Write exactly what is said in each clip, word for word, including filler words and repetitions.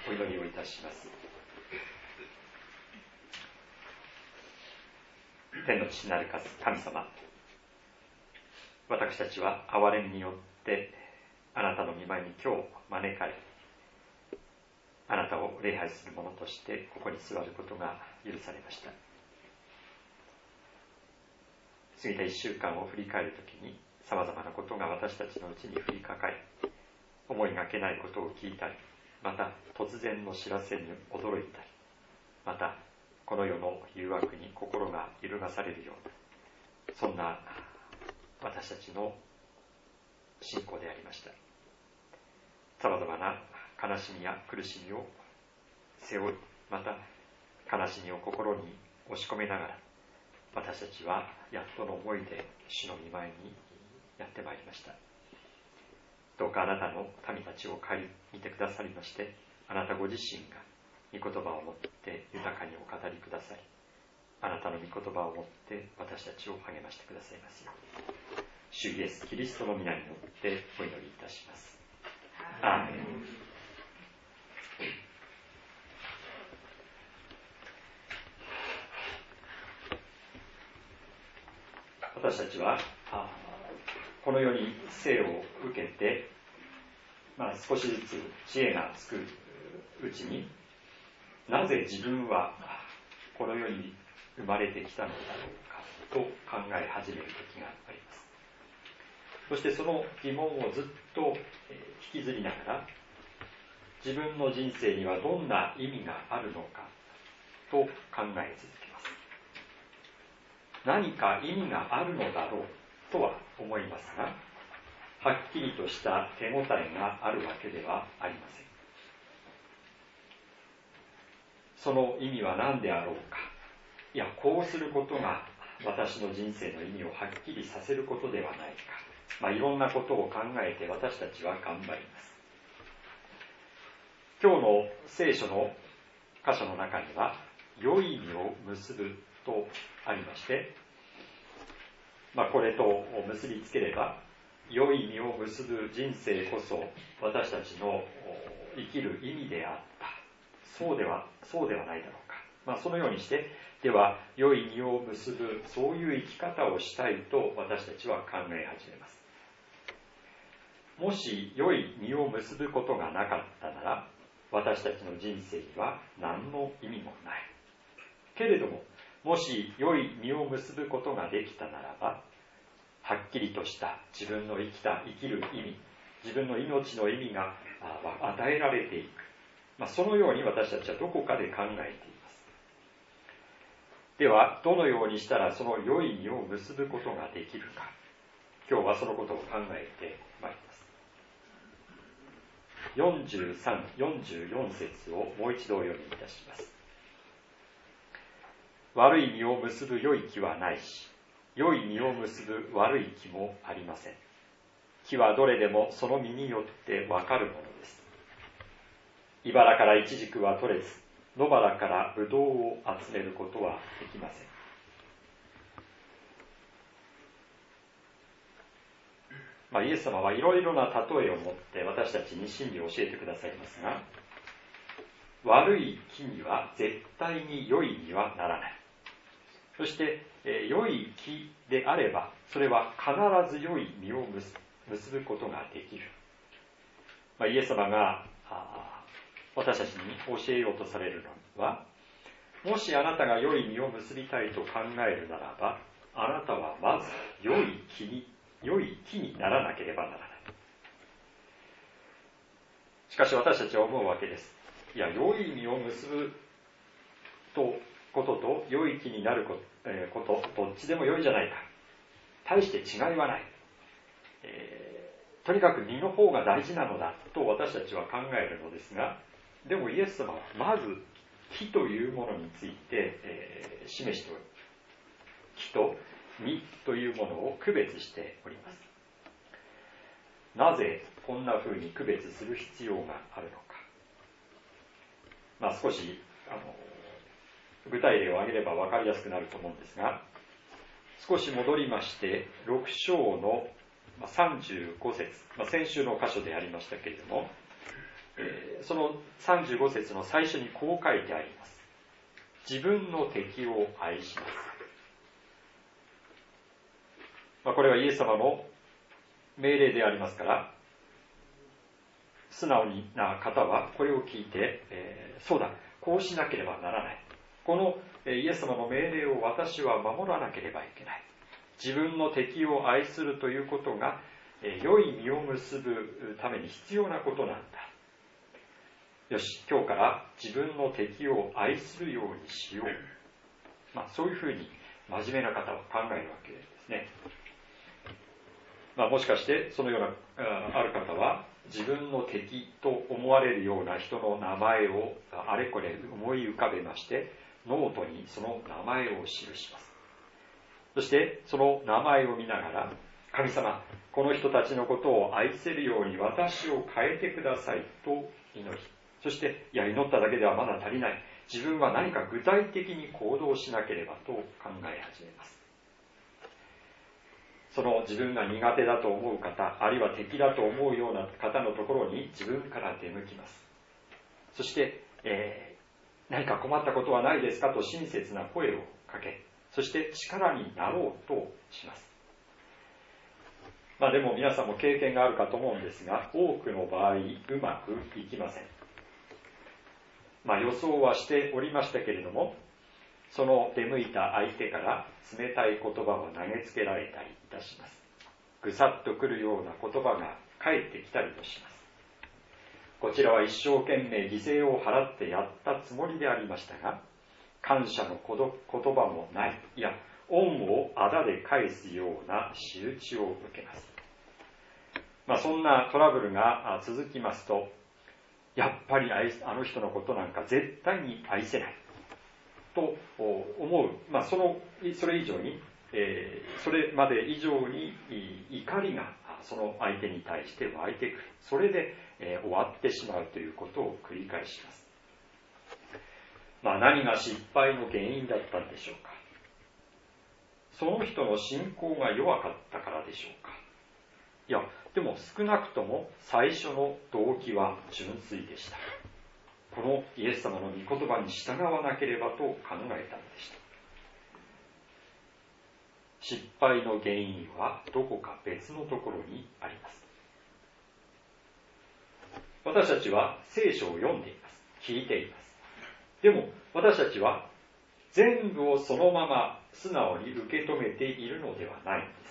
お祈りをいたします。天の父なる神様、私たちは憐れみによってあなたの御前に今日招かれ、あなたを礼拝する者としてここに座ることが許されました。過ぎたいっしゅうかんを振り返るときに、さまざまなことが私たちのうちに降りかかり、思いがけないことを聞いたり、また突然の知らせに驚いたり、またこの世の誘惑に心が揺るがされるような、そんな私たちの信仰でありました。さまざまな悲しみや苦しみを背負い、また悲しみを心に押し込めながら、私たちはやっとの思いで主の御前にやってまいりました。どうかあなたの民たちを顧みてくださりまして、あなたご自身が御言葉をもって豊かにお語りくださり、あなたの御言葉をもって私たちを励ましてくださいますように、主イエスキリストの皆によってお祈りいたします。アーメン。私たちはこの世に生を受けて、まあ、少しずつ知恵がつくうちに、なぜ自分はこの世に生まれてきたのだろうかと考え始める時があります。そしてその疑問をずっと引きずりながら、自分の人生にはどんな意味があるのかと考え続けます。何か意味があるのだろうとは思いますが、はっきりとした手応えがあるわけではありません。その意味は何であろうか、いや、こうすることが私の人生の意味をはっきりさせることではないか、まあ、いろんなことを考えて私たちは頑張ります。今日の聖書の箇所の中には、良い実を結ぶとありまして、まあ、これと結びつければ、良い実を結ぶ人生こそ私たちの生きる意味であった。そうでは、そうではないだろうか。まあ、そのようにして、では、良い実を結ぶ、そういう生き方をしたいと私たちは考え始めます。もし良い実を結ぶことがなかったなら、私たちの人生には何の意味もない。けれども、もし良い実を結ぶことができたならば、はっきりとした自分の生きた、生きる意味、自分の命の意味が与えられていく。まあ、そのように私たちはどこかで考えています。では、どのようにしたらその良い実を結ぶことができるか。今日はそのことを考えてまいります。よんじゅうさん、よんじゅうよん節をもう一度お読みいたします。悪い実を結ぶ良い木はないし、良い実を結ぶ悪い木もありません。木はどれでもその実によってわかるものです。茨からイチジクは取れず、野原からブドウを集めることはできません。まあ、イエス様はいろいろな例えを持って私たちに真理を教えてくださいますが、悪い木には絶対に良い実はならない。そして、えー、良い木であれば、それは必ず良い実を結ぶことができる。まあ、イエス様が私たちに教えようとされるのは、もしあなたが良い実を結びたいと考えるならば、あなたはまず良い木に、良い木にならなければならない。しかし私たちは思うわけです。いや、良い実を結ぶとことと良い木になること、えー、ことどっちでも良いじゃないか。大して違いはない。えー、とにかく実の方が大事なのだと私たちは考えるのですが、でもイエス様はまず木というものについて、えー、示しており、木と実というものを区別しております。なぜこんな風に区別する必要があるのか。まあ、少しあの具体例を挙げれば分かりやすくなると思うんですが、少し戻りましてろく章のさんじゅうご節、まあ、先週の箇所でありましたけれども、 えー、そのさんじゅうご節の最初にこう書いてあります。自分の敵を愛します。まあ、これはイエス様の命令でありますから、素直な方はこれを聞いて、えー、そうだ、こうしなければならない。このイエス様の命令を私は守らなければいけない。自分の敵を愛するということが、えー、良い実を結ぶために必要なことなんだ。よし、今日から自分の敵を愛するようにしよう。まあ、そういうふうに真面目な方は考えるわけですね。まあ、もしかしてそのようなある方は自分の敵と思われるような人の名前をあれこれ思い浮かべまして、ノートにその名前を記します。そしてその名前を見ながら、神様、この人たちのことを愛せるように私を変えてくださいと祈り、そして、いや、祈っただけではまだ足りない。自分は何か具体的に行動しなければと考え始めます。その自分が苦手だと思う方、あるいは敵だと思うような方のところに自分から出向きます。そして、えー、何か困ったことはないですかと親切な声をかけ、そして力になろうとします。まあでも皆さんも経験があるかと思うんですが、多くの場合うまくいきません。まあ予想はしておりましたけれども、その出向いた相手から冷たい言葉を投げつけられたりいたします。ぐさっとくるような言葉が返ってきたりとします。こちらは一生懸命犠牲を払ってやったつもりでありましたが、感謝の言葉もない、いや、恩をあだで返すような仕打ちを受けます。まあそんなトラブルが続きますと、やっぱりあの人のことなんか絶対に愛せないと思う、まあ、そのそれ以上に、えー、それまで以上に怒りがその相手に対して湧いてくる。それで、えー、終わってしまうということを繰り返します。まあ、何が失敗の原因だったんでしょうか。その人の信仰が弱かったからでしょうか。いや、でも少なくとも最初の動機は純粋でした。このイエス様の御言葉に従わなければと考えたのでした。失敗の原因はどこか別のところにあります。私たちは聖書を読んでいます。聞いています。でも私たちは全部をそのまま素直に受け止めているのではないのです。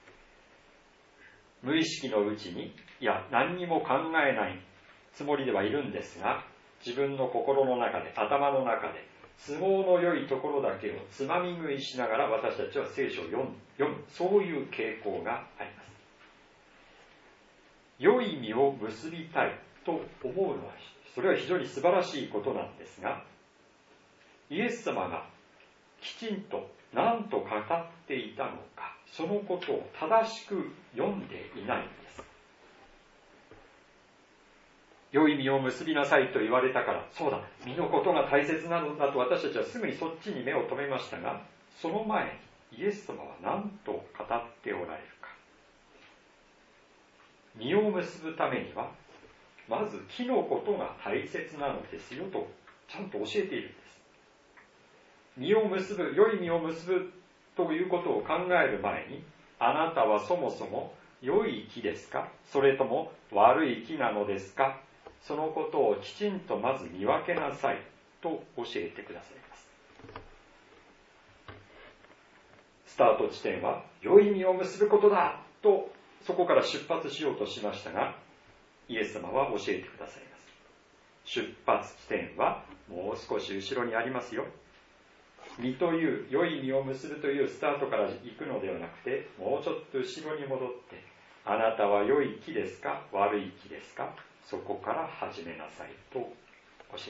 無意識のうちに、いや、何にも考えないつもりではいるんですが、自分の心の中で、頭の中で、都合の良いところだけをつまみ食いしながら私たちは聖書を読む、読む、そういう傾向があります。良い実を結びたいと思うのは、それは非常に素晴らしいことなんですが、イエス様がきちんと何と語っていたのか、そのことを正しく読んでいないんです。良い実を結びなさいと言われたから、そうだ、実のことが大切なのだと私たちはすぐにそっちに目を留めましたが、その前にイエス様は何と語っておられるか。実を結ぶためには、まず木のことが大切なのですよと、ちゃんと教えているんです。実を結ぶ、良い実を結ぶということを考える前に、あなたはそもそも良い木ですか、それとも悪い木なのですか、そのことをきちんとまず見分けなさいと教えてくださいます。スタート地点は良い実を結ぶことだと、そこから出発しようとしましたが、イエス様は教えてくださいます。出発地点はもう少し後ろにありますよ。実という良い実を結ぶというスタートから行くのではなくて、もうちょっと後ろに戻って、あなたは良い木ですか、悪い木ですか、そこから始めなさいと教えます。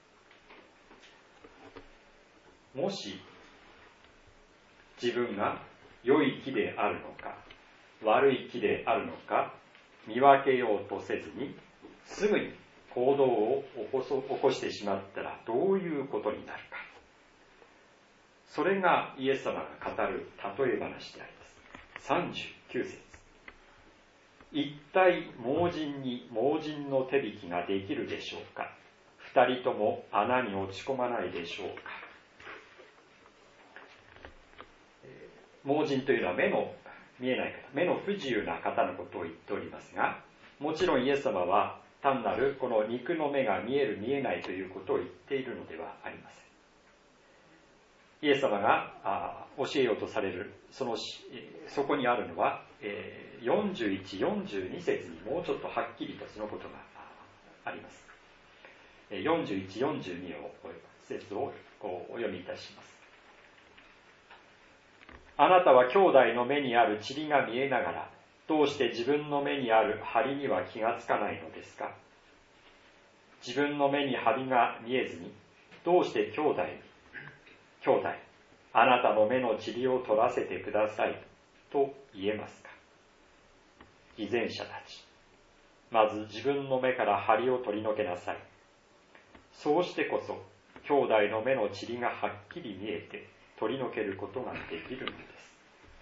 もし自分が良い木であるのか悪い木であるのか見分けようとせずに、すぐに行動を起こそ、起こしてしまったらどういうことになるか。それがイエス様が語る例え話であります。さんじゅうきゅう節。 一体盲人に盲人の手引きができるでしょうか。二人とも穴に落ち込まないでしょうか。盲人というのは目の見えない方、目の不自由な方のことを言っておりますが、もちろんイエス様は単なるこの肉の目が見える見えないということを言っているのではありません。イエス様が教えようとされるそのそこにあるのはよんじゅういち、よんじゅうに節にもうちょっとはっきりとそのことがあります。よんじゅういち、よんじゅうに節をお読みいたします。あなたは兄弟の目にある塵が見えながら、どうして自分の目にある針には気がつかないのですか。自分の目に針が見えずに、どうして兄弟に、兄弟、あなたの目の塵を取らせてくださいと言えますか。偽善者たち、まず自分の目から針を取り除けなさい。そうしてこそ、兄弟の目の塵がはっきり見えて、取り除けることができるのです。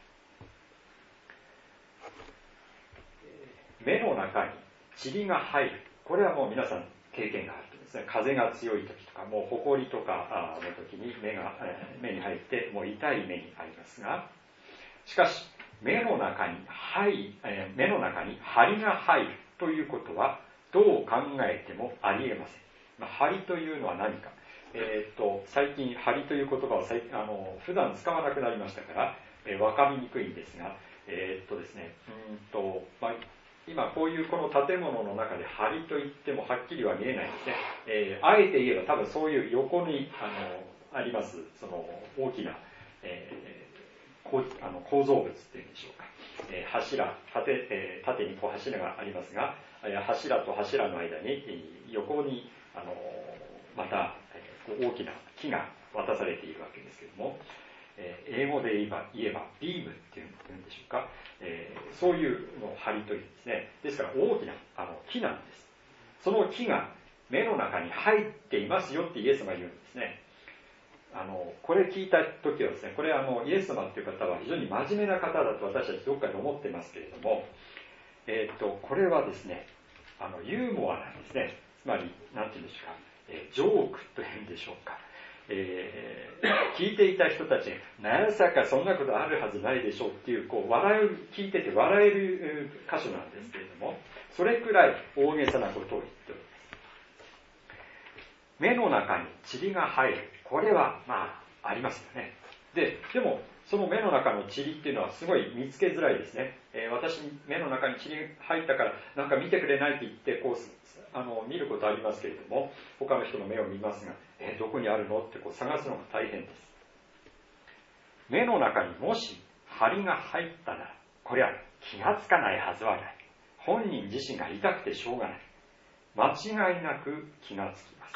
目の中に塵が入る。これはもう皆さん経験があるとですね。風が強い時とか、もう埃とかの時に目が目に入ってもう痛い目にありますが、しかし目の中に入目の中に針が入るということはどう考えてもありえません。まあ、針というのは何か。えー、と最近針という言葉をあの普段使わなくなりましたから、えー、分かりにくいんですが、えーとですねうんとまあ、今こういうこの建物の中で針といってもはっきりは見えないんですね。えー、あえて言えば多分そういう横にあのありますその大きな、えー、こうあの構造物っていうんでしょうか、えー、柱 縦,、えー、縦にこう柱がありますが、柱と柱の間に横にあのまた大きな木が渡されているわけですけれども、えー、英語で言えば、言えばビームっていうんでしょうか、えー、そういうのを針というんですね。ですから大きなあの木なんです。その木が目の中に入っていますよってイエス様が言うんですね。あのこれ聞いた時はですね、これあのイエス様っていう方は非常に真面目な方だと私たちどっかで思ってますけれども、えー、とこれはですね、あのユーモアなんですね。つまり何て言うんでしょうか、えー、ジョークというんでしょうか、えー、聞いていた人たちがまさかそんなことあるはずないでしょうっていうこう笑う聞いてて笑える箇所なんですけれども、それくらい大げさなことを言っております。目の中に塵が入る、これはまあありますよね。で、でもその目の中の塵っていうのはすごい見つけづらいですね。えー、私目の中に塵入ったからなんか見てくれないって言ってこうあの見ることありますけれども、他の人の目を見ますが、えー、どこにあるのってこう探すのが大変です。目の中にもし針が入ったなら、これは気がつかないはずはない。本人自身が痛くてしょうがない。間違いなく気がつきます。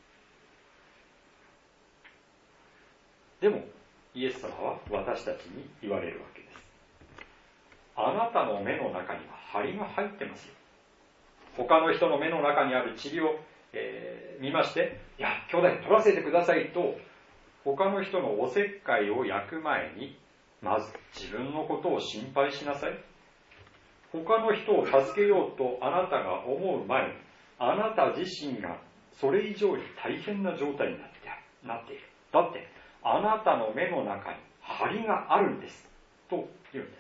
でもイエス様は私たちに言われるわけです。あなたの目の中には針が入ってますよ。他の人の目の中にある塵を、えー、見まして、いや、兄弟取らせてくださいと、他の人のおせっかいを焼く前に、まず自分のことを心配しなさい。他の人を助けようとあなたが思う前に、あなた自身がそれ以上に大変な状態になってなっている。だって、あなたの目の中に針があるんです。と言うんです。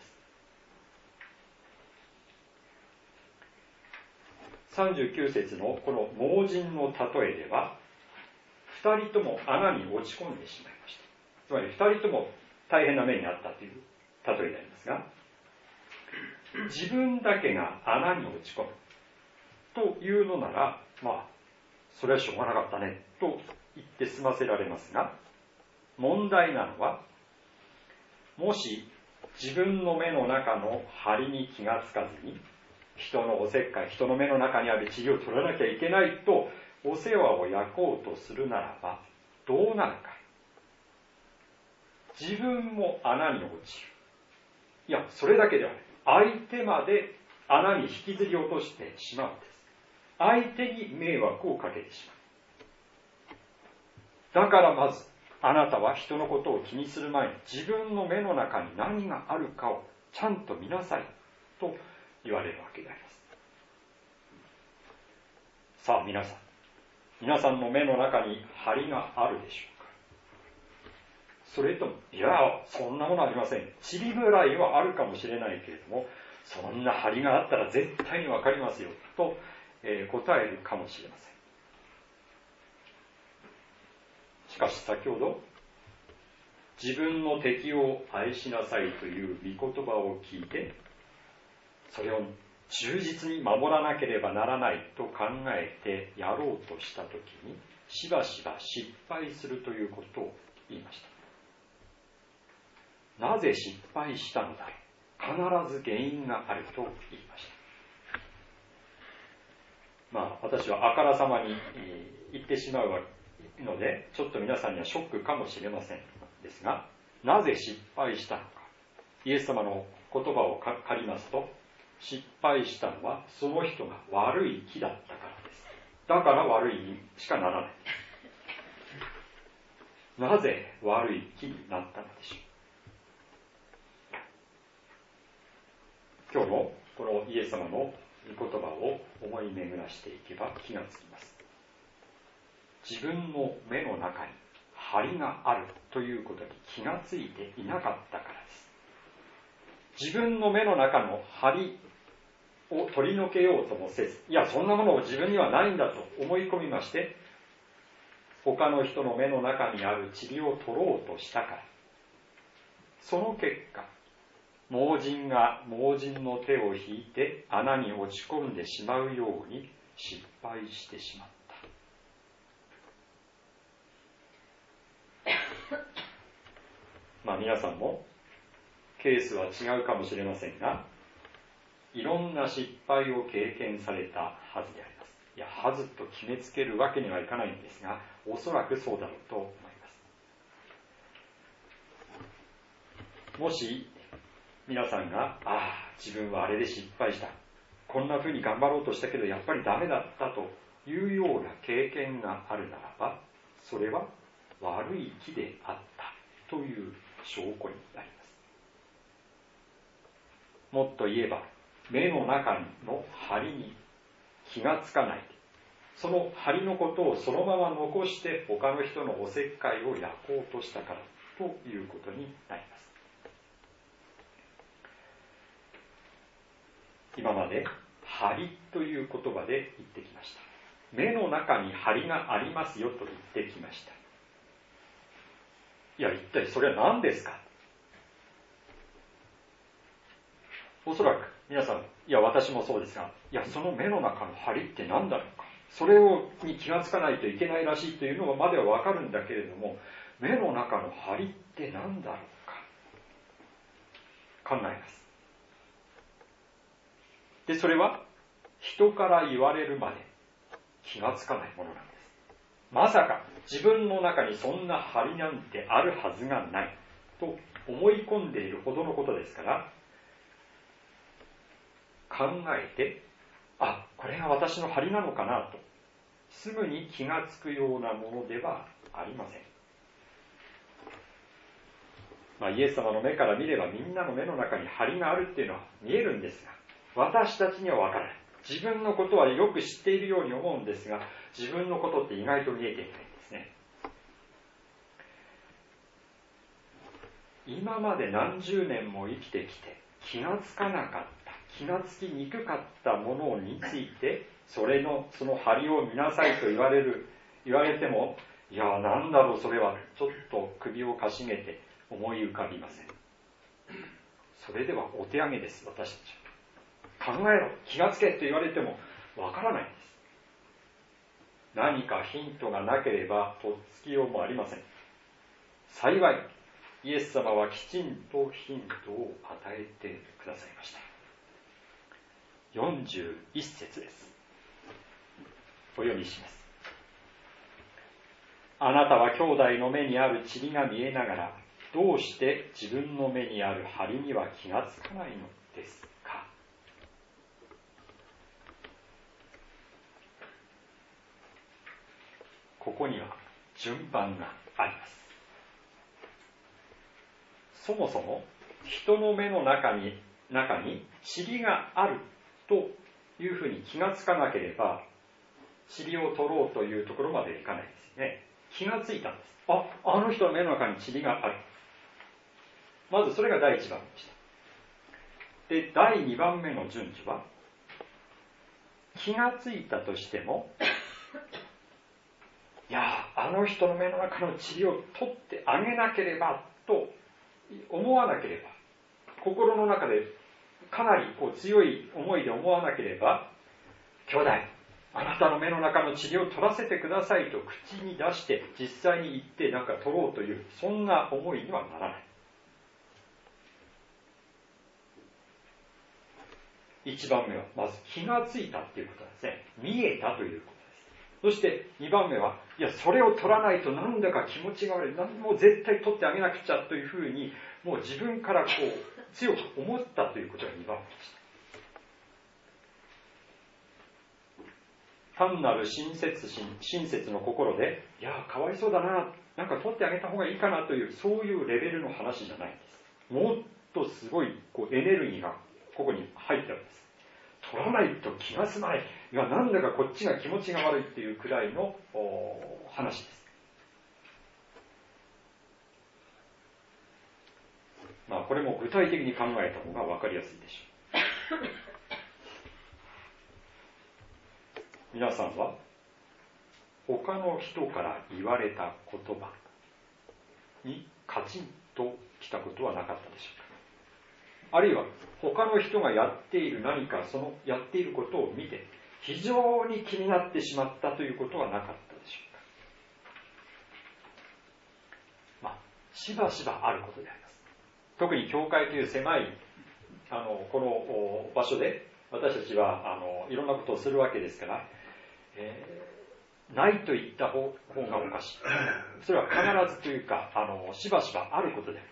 さんじゅうきゅう節のこの盲人の例えでは、二人とも穴に落ち込んでしまいました。つまり二人とも大変な目にあったという例えでありますが、自分だけが穴に落ち込むというのなら、まあ、それはしょうがなかったねと言って済ませられますが、問題なのは、もし自分の目の中の針に気がつかずに、人のおせっかい、人の目の中にある塵を取らなきゃいけないとお世話を焼こうとするならばどうなるか。自分も穴に落ちる。いや、それだけではない。相手まで穴に引きずり落としてしまうんです。相手に迷惑をかけてしまう。だからまずあなたは人のことを気にする前に自分の目の中に何があるかをちゃんと見なさいと言われるわけであります。さあ皆さん、皆さんの目の中に針があるでしょうか。それとも、いや、そんなものありません。塵ぐらいはあるかもしれないけれども、そんな針があったら絶対にわかりますよ、と、えー、答えるかもしれません。しかし先ほど、自分の敵を愛しなさいという御言葉を聞いて、それを忠実に守らなければならないと考えてやろうとしたときに、しばしば失敗するということを言いました。なぜ失敗したのだろう。必ず原因があると言いました。まあ、私はあからさまに言ってしまうので、ちょっと皆さんにはショックかもしれませんですが、なぜ失敗したのか。イエス様の言葉を借りますと、失敗したのはその人が悪い木だったからです。だから悪いにしかならない。なぜ悪い木になったのでしょう。今日のこのイエス様の御言葉を思い巡らしていけば気がつきます。自分の目の中に針があるということに気がついていなかったからです。自分の目の中の針を取り除けようともせず、いや、そんなものを自分にはないんだと思い込みまして、他の人の目の中にある塵を取ろうとしたから、その結果、盲人が盲人の手を引いて穴に落ち込んでしまうように失敗してしまった。まあ皆さんもケースは違うかもしれませんが、いろんな失敗を経験されたはずであります。いや、はずと決めつけるわけにはいかないんですが、おそらくそうだろうと思います。もし皆さんが、ああ、自分はあれで失敗した。こんな風に頑張ろうとしたけど、やっぱりダメだったというような経験があるならば、それは悪い木であったという証拠になります。もっと言えば、目の中の針に気がつかない。その針のことをそのまま残して他の人のおせっかいを焼こうとしたからということになります。今まで針という言葉で言ってきました。目の中に針がありますよと言ってきました。いや、一体それは何ですか。おそらく皆さん、いや私もそうですが、いやその目の中の針って何だろうか、それをに気がつかないといけないらしいというのまではわかるんだけれども、目の中の針って何だろうか考えます。で、それは人から言われるまで気がつかないものなんです。まさか自分の中にそんな針なんてあるはずがないと思い込んでいるほどのことですから、考えて、あ、これが私の針なのかなとすぐに気がつくようなものではありません。まあ、イエス様の目から見ればみんなの目の中に針があるっていうのは見えるんですが、私たちには分からない。自分のことはよく知っているように思うんですが、自分のことって意外と見えていないんですね。今まで何十年も生きてきて気がつかなかった、気がつきにくかったものについて、それのその針を見なさいと言われる言われても、いやなんだろうそれは、ちょっと首をかしげて思い浮かびません。それではお手上げです。私たち考えろ、気がつけと言われてもわからないんです。何かヒントがなければとっつきようもありません。幸いイエス様はきちんとヒントを与えてくださいました。よんじゅういっ節です。お読みします。あなたは兄弟の目にある塵が見えながら、どうして自分の目にある針には気がつかないのですか。ここには順番があります。そもそも人の目の中に中に塵があるというふうに気がつかなければ、塵を取ろうというところまでいかないですよね。気がついたんです。あ、あの人の目の中に塵がある。まずそれが第一番でした。で、第二番目の順序は、気がついたとしても、いやあの人の目の中の塵を取ってあげなければと思わなければ、心の中でかなりこう強い思いで思わなければ、兄弟、あなたの目の中の塵を取らせてくださいと口に出して実際に言ってなんか取ろうという、そんな思いにはならない。一番目はまず気がついたということですね。見えたということです。そして二番目は、いやそれを取らないとなんだか気持ちが悪い、何も絶対取ってあげなくちゃというふうにもう自分からこう強く思ったということが二番目でした。単なる親切心、親切の心で、いやかわいそうだな、なんか取ってあげた方がいいかなという、そういうレベルの話じゃないんです。もっとすごいこうエネルギーがここに入ってるんです。取らないと気が済まない。いや、なんだかこっちが気持ちが悪いっていうくらいの話です。まあ、これも具体的に考えた方が分かりやすいでしょう。皆さんは、他の人から言われた言葉にカチンときたことはなかったでしょうか。あるいは他の人がやっている何かそのやっていることを見て非常に気になってしまったということはなかったでしょうか。まあしばしばあることであります。特に教会という狭いあのこの場所で私たちはあのいろんなことをするわけですから、えー、ないと言った方がおかしい。それは必ずというかあのしばしばあることであります。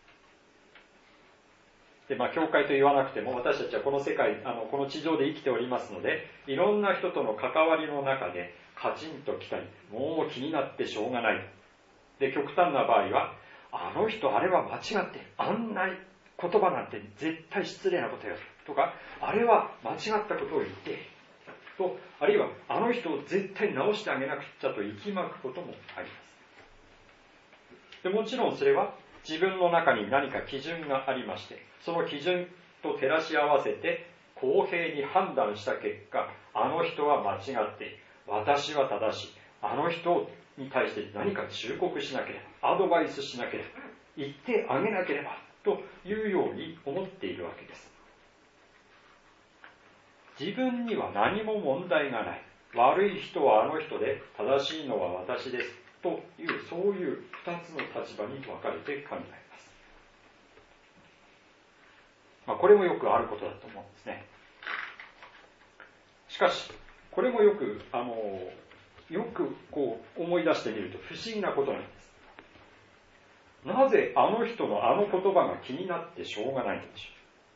で、まあ、教会と言わなくても、私たちはこの世界、あの、この地上で生きておりますので、いろんな人との関わりの中で、カチンときたり、もう気になってしょうがない。で、極端な場合は、あの人、あれは間違って、あんな言葉なんて絶対失礼なことやる。とか、あれは間違ったことを言っている。と、あるいは、あの人を絶対直してあげなくちゃと息巻くこともあります。で、もちろんそれは、自分の中に何か基準がありまして、その基準と照らし合わせて公平に判断した結果、あの人は間違っている、私は正しい、あの人に対して何か忠告しなければ、アドバイスしなければ、言ってあげなければというように思っているわけです。自分には何も問題がない、悪い人はあの人で正しいのは私ですという、そういう二つの立場に分かれて考えます。まあ、これもよくあることだと思うんですね。しかし、これもよく、あの、よくこう思い出してみると不思議なことなんです。なぜあの人のあの言葉が気になってしょうがないのでしょ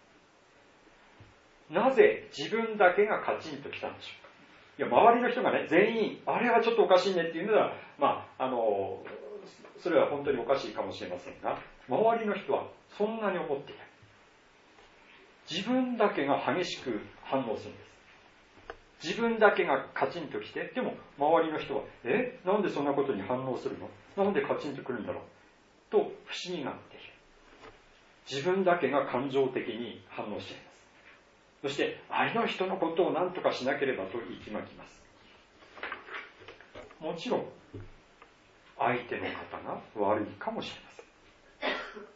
うか。なぜ自分だけがカチンときたんでしょうか。いや、周りの人がね、全員、あれはちょっとおかしいねっていうのは、まあ、あの、それは本当におかしいかもしれませんが、周りの人はそんなに思っていない。自分だけが激しく反応するんです。自分だけがカチンときて、でも周りの人は、え、なんでそんなことに反応するの？なんでカチンとくるんだろうと不思議がっている。自分だけが感情的に反応しています。そして、あの人のことを何とかしなければと息巻きます。もちろん、相手の方が悪いかもしれません。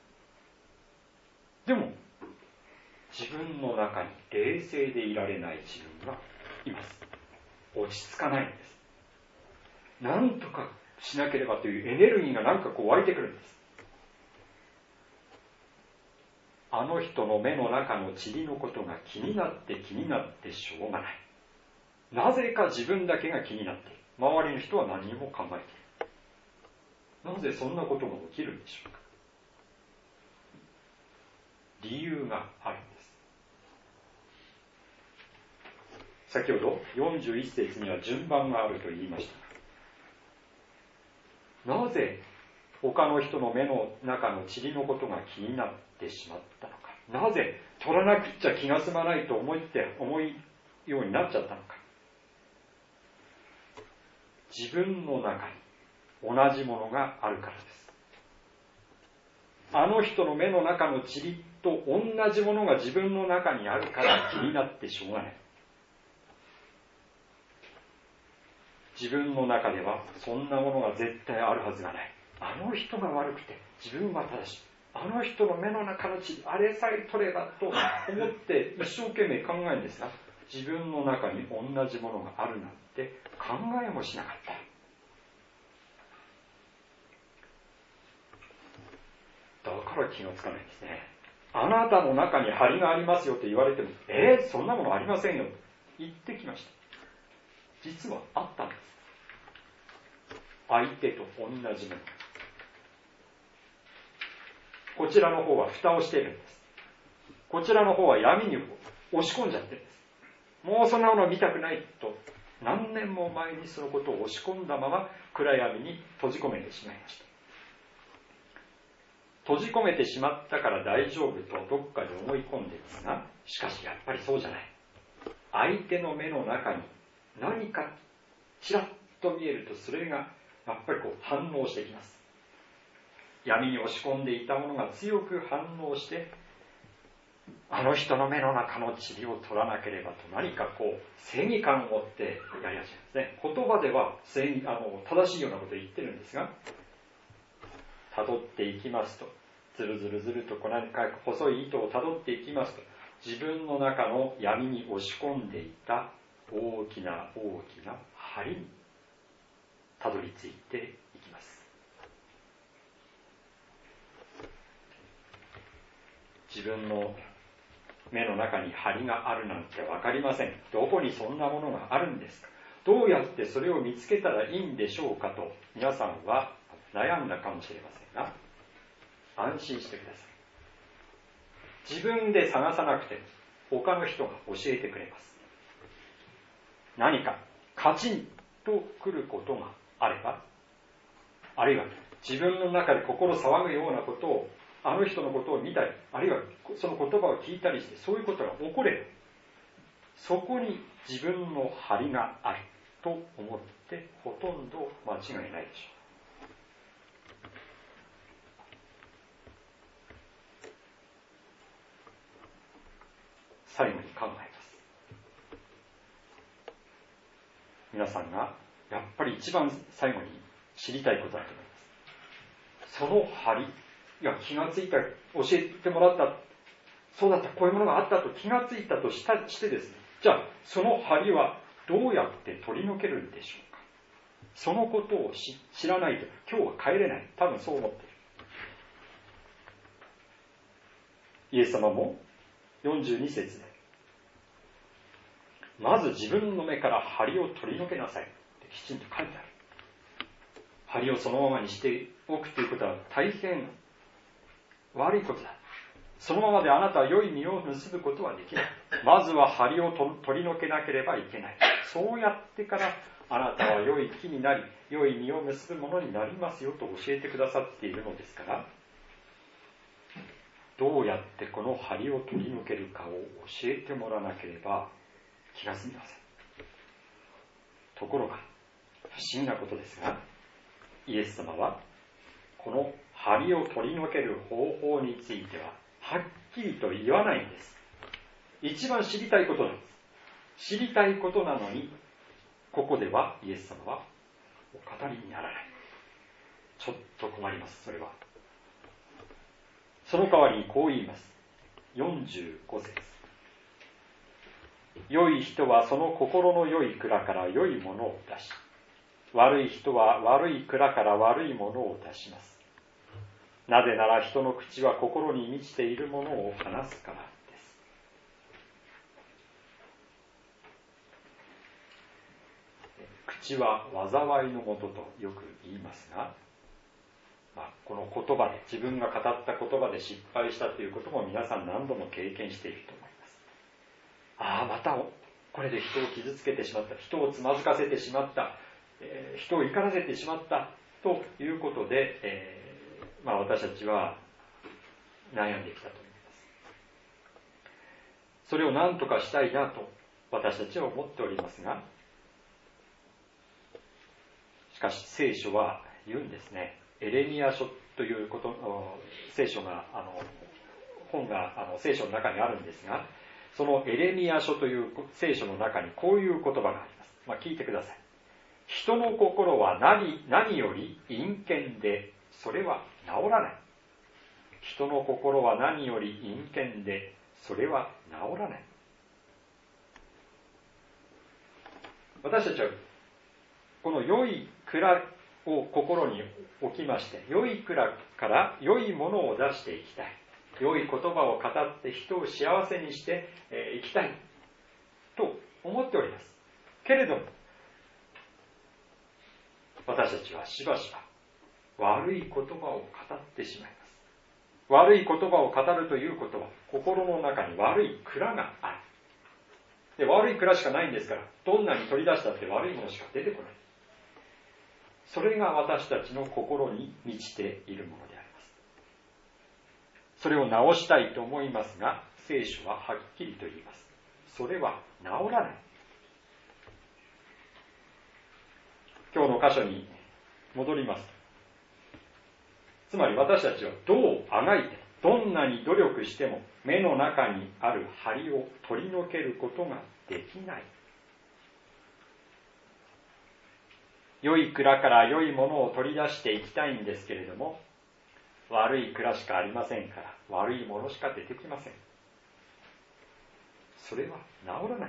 でも、自分の中に冷静でいられない自分がいます。落ち着かないんです。何とかしなければというエネルギーがなんかこう湧いてくるんです。あの人の目の中の塵のことが気になって気になってしょうがない。なぜか自分だけが気になっている。周りの人は何にも考えている。なぜそんなことが起きるんでしょうか。理由があるんです。先ほどよんじゅういち節には順番があると言いましたが、なぜ他の人の目の中の塵のことが気になってしまったのか。 なぜ取らなくっちゃ気が済まないと思って思いようになっちゃったのか。自分の中に同じものがあるからです。あの人の目の中の塵と同じものが自分の中にあるから気になってしょうがない。自分の中ではそんなものが絶対あるはずがない。あの人が悪くて自分は正しい。あの人の目の中の塵、あれさえ取ればと思って一生懸命考えるんですが、自分の中に同じものがあるなんて考えもしなかった。だから気がつかないんですね。あなたの中に針がありますよと言われても、えー、そんなものありませんよと言ってきました。実はあったんです。相手と同じもの。こちらの方は蓋をしているんです。こちらの方は闇に押し込んじゃってるんです。もうそんなものを見たくないと何年も前にそのことを押し込んだまま暗闇に閉じ込めてしまいました。閉じ込めてしまったから大丈夫とどっかで思い込んでいますが、しかしやっぱりそうじゃない。相手の目の中に何かちらっと見えると、それがやっぱりこう反応してきます。闇に押し込んでいたものが強く反応して、あの人の目の中の塵を取らなければと何かこう正義感を持ってやり始めますね。言葉では正義あの正しいようなことを言ってるんですが、辿っていきますと、ずるずるずるとこう何か細い糸を辿っていきますと、自分の中の闇に押し込んでいた大きな大きな針にたどり着いていきます。自分の目の中に針があるなんて分かりません。どこにそんなものがあるんですか。どうやってそれを見つけたらいいんでしょうかと皆さんは悩んだかもしれませんが、安心してください。自分で探さなくても他の人が教えてくれます。何かカチンと来ることがあれば、あるいは自分の中で心騒ぐようなことを、あの人のことを見たり、あるいはその言葉を聞いたりして、そういうことが起これば、そこに自分の針があると思ってほとんど間違いないでしょう。最後に考えます。皆さんがやっぱり一番最後に知りたいことだと思います。その針、いや気がついた、教えてもらった、そうだった、こういうものがあったと気がついたとしたしてですね、じゃあその針はどうやって取り除けるんでしょうか。そのことを知らないと今日は帰れない。多分そう思っている。イエス様もよんじゅうに節で、まず自分の目から針を取り除けなさいってきちんと書いてある。針をそのままにしておくということは大変悪いことだ。そのままであなたは良い実を結ぶことはできない。まずは針を取り除けなければいけない。そうやってからあなたは良い木になり、良い実を結ぶものになりますよと教えてくださっているのですから、どうやってこの針を取り除けるかを教えてもらわなければ気が済みません。ところが不思議なことですが、イエス様はこの針を取り除ける方法についてははっきりと言わないんです。一番知りたいことなんです。知りたいことなのに、ここではイエス様はお語りにならない。ちょっと困ります。それはその代わりにこう言います。よんじゅうご節、良い人はその心の良い蔵から良いものを出し、悪い人は悪い蔵から悪いものを出します。なぜなら人の口は心に満ちているものを話すからです。口は災いのもととよく言いますが、まあ、この言葉で、自分が語った言葉で失敗したということも皆さん何度も経験していると思います。ああ、またこれで人を傷つけてしまった、人をつまずかせてしまった、えー、人を怒らせてしまったということで、えーまあ、私たちは悩んできたと思います。 それを何とかしたいなと私たちは思っておりますが、しかし聖書は言うんですね。エレミヤ書ということ、聖書が、あの、本があの聖書の中にあるんですが、そのエレミヤ書という聖書の中にこういう言葉があります。まあ、聞いてください。人の心は何、何より陰険で、それは治らない。人の心は何より陰険で、それは治らない。私たちはこの良い蔵を心に置きまして、良い蔵から良いものを出していきたい。良い言葉を語って人を幸せにしていきたいと思っております。けれども、私たちはしばしば悪い言葉を語ってしまいます。悪い言葉を語るということは、心の中に悪い蔵がある。で、悪い蔵しかないんですから、どんなに取り出したって悪いものしか出てこない。それが私たちの心に満ちているものであります。それを直したいと思いますが、聖書ははっきりと言います。それは治らない。今日の箇所に戻ります。つまり私たちはどうあがいて、どんなに努力しても目の中にある針を取り除けることができない。良い蔵から良いものを取り出していきたいんですけれども、悪い蔵しかありませんから、悪いものしか出てきません。それは治らない。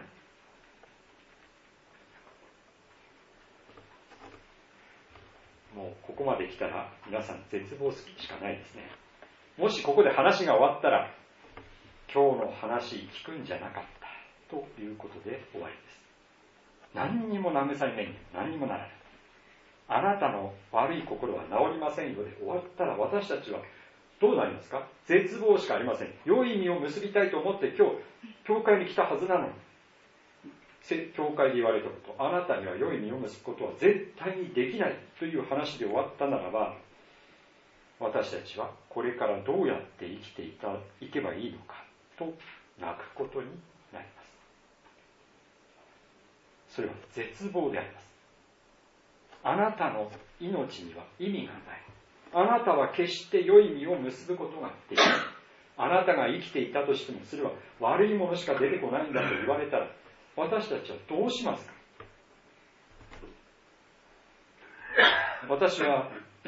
もうここまで来たら皆さん絶望しかないですね。もしここで話が終わったら、今日の話聞くんじゃなかったということで終わりです。何にも慰めに何にもならない。あなたの悪い心は治りませんよで終わったら、私たちはどうなりますか？絶望しかありません。良い実を結びたいと思って今日教会に来たはずなのに、教会で言われたこと、あなたには良い実を結ぶことは絶対にできないという話で終わったならば、私たちはこれからどうやって生きていたいけばいいのかと泣くことになります。それは絶望であります。あなたの命には意味がない。あなたは決して良い実を結ぶことができない。あなたが生きていたとしても、それは悪いものしか出てこないんだと言われたら、私たちはどうしますか？私は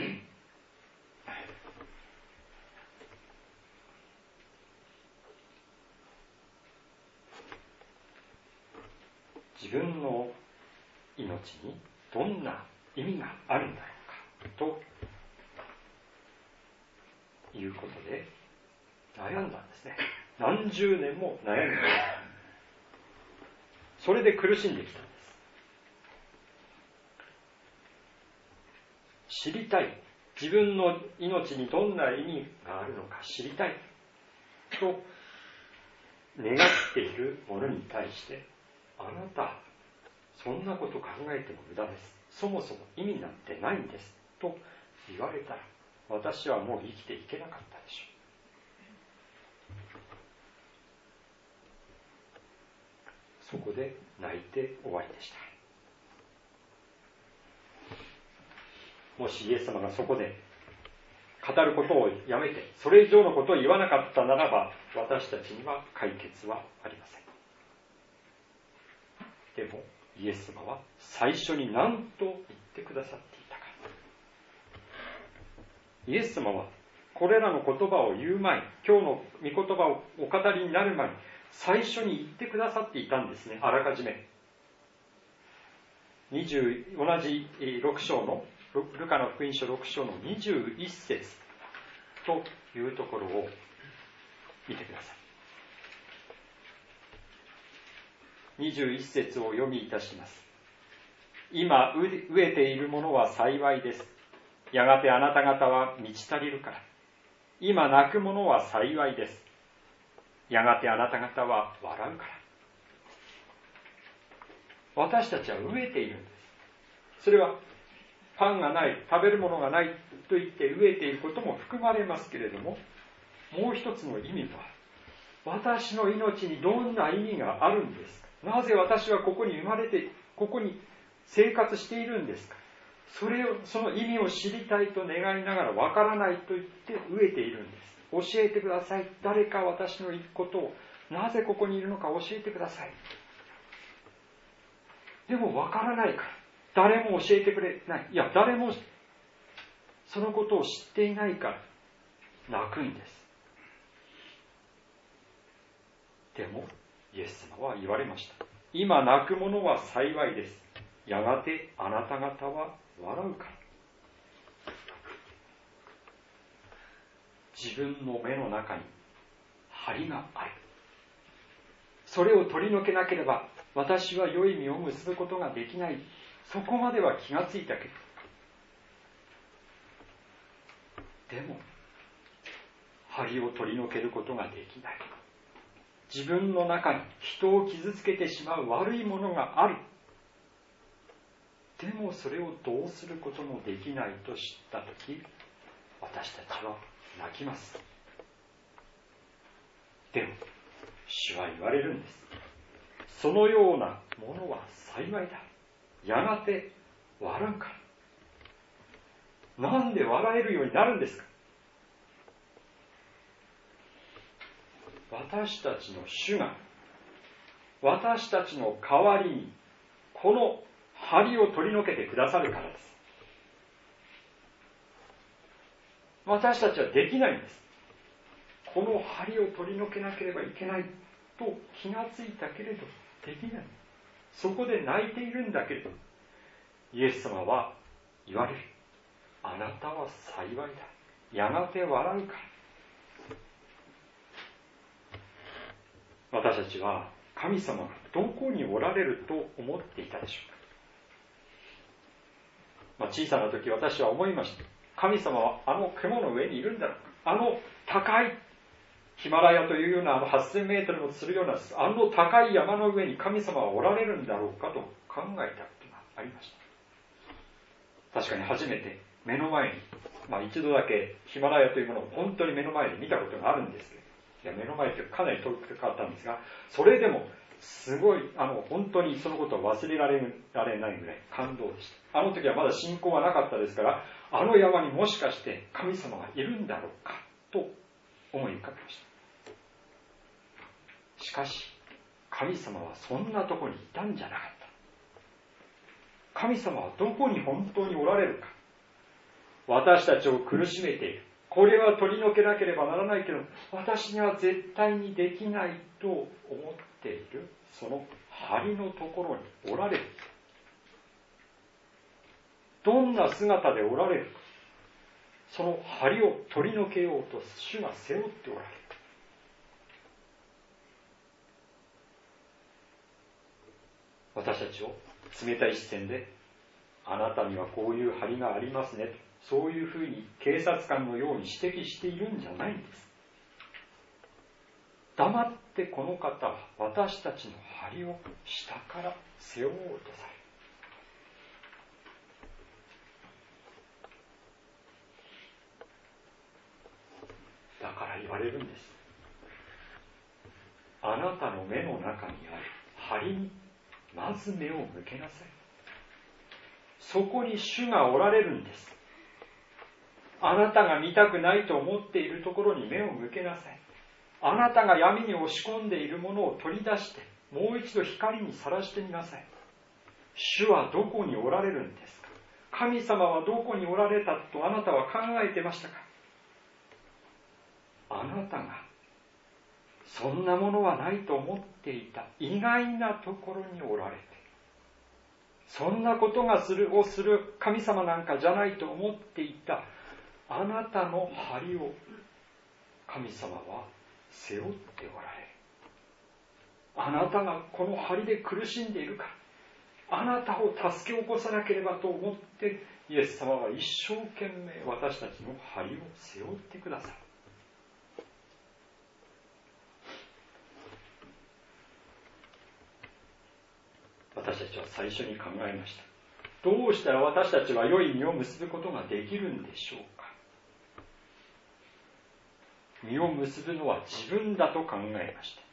自分の命にどんな意味があるんだろうかということで悩んだんですね。何十年も悩んで、それで苦しんできたんです。知りたい。自分の命にどんな意味があるのか知りたいと願っているものに対して、あなた、そんなこと考えても無駄です。そもそも意味なんてないんです。と言われたら、私はもう生きていけなかったでしょう。そこで泣いて終わりでした。もしイエス様がそこで語ることをやめて、それ以上のことを言わなかったならば、私たちには解決はありません。でも、イエス様は最初に何と言ってくださっていたか。イエス様はこれらの言葉を言う前に、今日の御言葉をお語りになる前に、最初に言ってくださっていたんですね、あらかじめ。にじゅう同じろく章の、ルカの福音書ろく章のにじゅういち節というところを見てください。にじゅういち節を読みいたします。今飢えている者は幸いです。やがてあなた方は満ち足りるから。今泣く者は幸いです。やがてあなた方は笑うから。私たちは飢えているんです。それはパンがない、食べるものがないと言って飢えていることも含まれますけれども、もう一つの意味は、 私の命にどんな意味があるんですか？なぜ私はここに生まれて、ここに生活しているんですか？それを、その意味を知りたいと願いながらわからないと言って飢えているんです。教えてください。誰か私の行くことを、なぜここにいるのか教えてください。でもわからないから、誰も教えてくれない。いや、誰もそのことを知っていないから泣くんです。でもイエス様は言われました。今泣く者は幸いです。やがてあなた方は笑うから。自分の目の中に針がある。それを取り除けなければ私は良い実を結ぶことができない。そこまでは気がついたけど、でも針を取り除けることができない。自分の中に人を傷つけてしまう悪いものがある。でもそれをどうすることもできないと知ったとき、私たちは泣きます。でも主は言われるんです。そのようなものは幸いだ。やがて笑うから。なんで笑えるようになるんですか？私たちの主が私たちの代わりにこの針を取り除けてくださるからです。私たちはできないんです。この針を取り除けなければいけないと気がついたけれどできない。そこで泣いているんだけれど、イエス様は言われる。あなたは幸いだ。やがて笑うから。私たちは神様がどこにおられると思っていたでしょうか。まあ、小さな時私は思いました。神様はあの雲の上にいるんだろうか。あの高いヒマラヤというようなあのはっせんメートルもするようなあの高い山の上に神様はおられるんだろうかと考えたことがありました。確かに初めて目の前に、まあ、一度だけヒマラヤというものを本当に目の前で見たことがあるんですけど、いや目の前というかかなり遠くかったんですが、それでもすごいあの本当にそのことを忘れられられないぐらい感動でした。あの時はまだ信仰はなかったですから、あの山にもしかして神様がいるんだろうかと思い浮かべました。しかし神様はそんなところにいたんじゃなかった。神様はどこに本当におられるか。私たちを苦しめている。これは取り除けなければならないけど、私には絶対にできないと思っている、その針のところにおられる。どんな姿でおられるか。その針を取り除けようと主が背負っておられる。私たちを冷たい視線で、あなたにはこういう針がありますねと、そういうふうに警察官のように指摘しているんじゃないんです。黙ってこの方は私たちの針を下から背負おうとされる。だから言われるんです。あなたの目の中にある針にまず目を向けなさい。そこに主がおられるんです。あなたが見たくないと思っているところに目を向けなさい。あなたが闇に押し込んでいるものを取り出して、もう一度光にさらしてみなさい。主はどこにおられるんですか？神様はどこにおられたとあなたは考えてましたか？あなたがそんなものはないと思っていた意外なところにおられて、そんなことがするをする神様なんかじゃないと思っていたあなたの針を神様は背負っておられる。あなたがこの針で苦しんでいるから、あなたを助け起こさなければと思ってイエス様は一生懸命私たちの針を背負ってくださる。私たちは最初に考えました。どうしたら私たちは良い実を結ぶことができるんでしょうか。 実を結ぶのは自分だと考えました。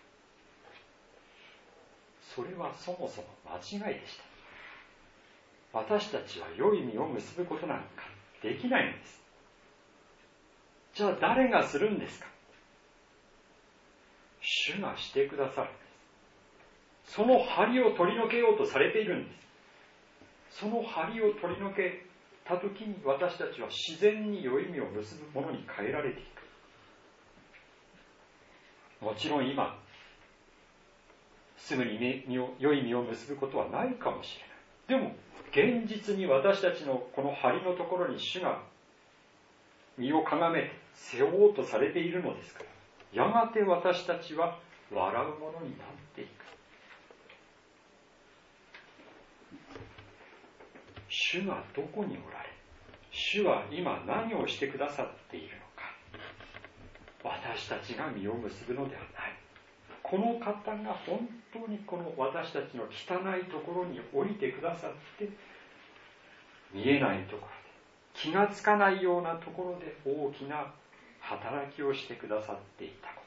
それはそもそも間違いでした。私たちは良い実を結ぶことなんかできないのです。じゃあ誰がするんですか。主がしてくださるんです。その梁を取り除けようとされているんです。その梁を取り除けたときに私たちは自然に良い実を結ぶものに変えられていく。もちろん今すぐに実を良い実を結ぶことはないかもしれない。でも現実に私たちのこの梁のところに主が身をかがめて背負おうとされているのですから、やがて私たちは笑うものになっていく。主がどこにおられ、主は今何をしてくださっているのか。私たちが実を結ぶのではない。この方が本当にこの私たちの汚いところに降りてくださって、見えないところで、気がつかないようなところで大きな働きをしてくださっていたこと。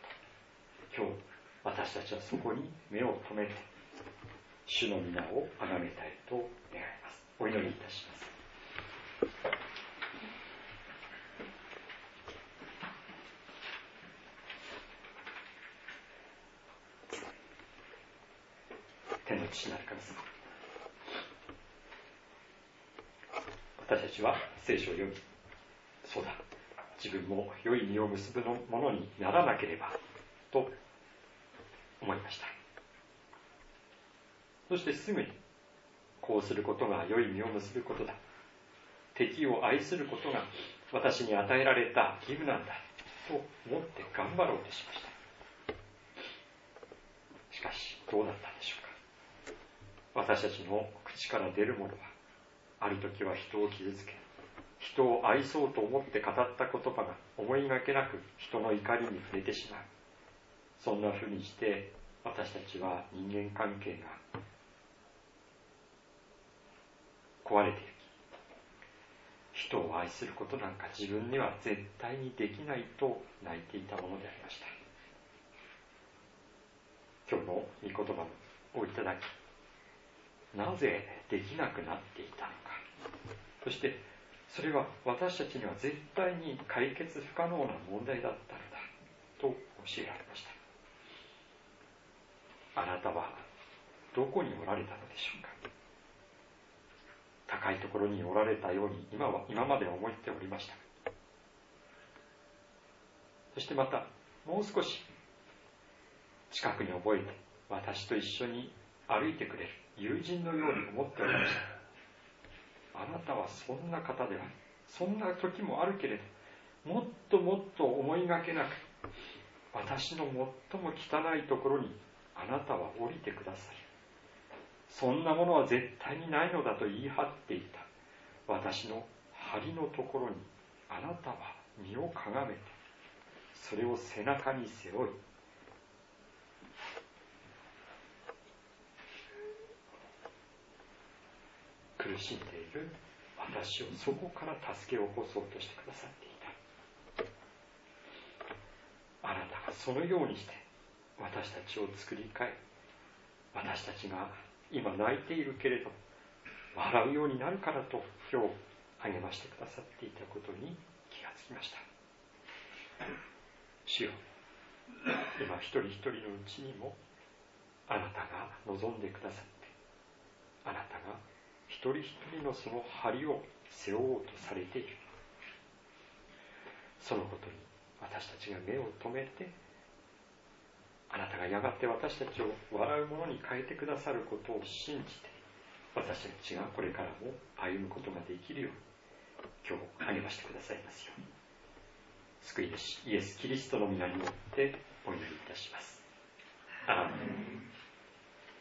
今日私たちはそこに目を留めて主の皆を崇めたいと願います。お祈りいたします。天の父なる神様、私たちは聖書を読み、そうだ、自分も良い実を結ぶものにならなければと思いました。そしてすぐにこうすることが良い実を結ぶことだ、敵を愛することが私に与えられた義務なんだと思って頑張ろうとしました。しかしどうだったんでしょうか。私たちの口から出るものは、ある時は人を傷つけ、人を愛そうと思って語った言葉が思いがけなく人の怒りに触れてしまう。そんなふうにして私たちは人間関係が壊れていき、人を愛することなんか自分には絶対にできないと泣いていたものでありました。今日の御言葉をいただき、なぜできなくなっていたのか、そしてそれは私たちには絶対に解決不可能な問題だったのだと教えられました。あなたはどこにおられたのでしょうか。高いところにおられたように今は今まで思っておりました。そしてまたもう少し近くに覚えて私と一緒に歩いてくれる友人のように思っておりました。あなたはそんな方では、そんな時もあるけれど、もっともっと思いがけなく私の最も汚いところにあなたは降りてくださり、そんなものは絶対にないのだと言い張っていた私の梁のところにあなたは身をかがめて、それを背中に背負い、苦しんでいる私をそこから助け起こそうとしてくださっていた。あなたがそのようにして私たちを作り変え、私たちが今泣いているけれど笑うようになるからと今日励ましてくださっていたことに気がつきました。主よ、今一人一人のうちにもあなたが望んでくださって、あなたが一人一人のその梁を背負おうとされている。そのことに私たちが目を留めて、あなたがやがて私たちを笑うものに変えてくださることを信じて、私たちがこれからも歩むことができるように今日励ましてくださいますように、救い主イエス・キリストの皆によってお祈りいたします。アーメン。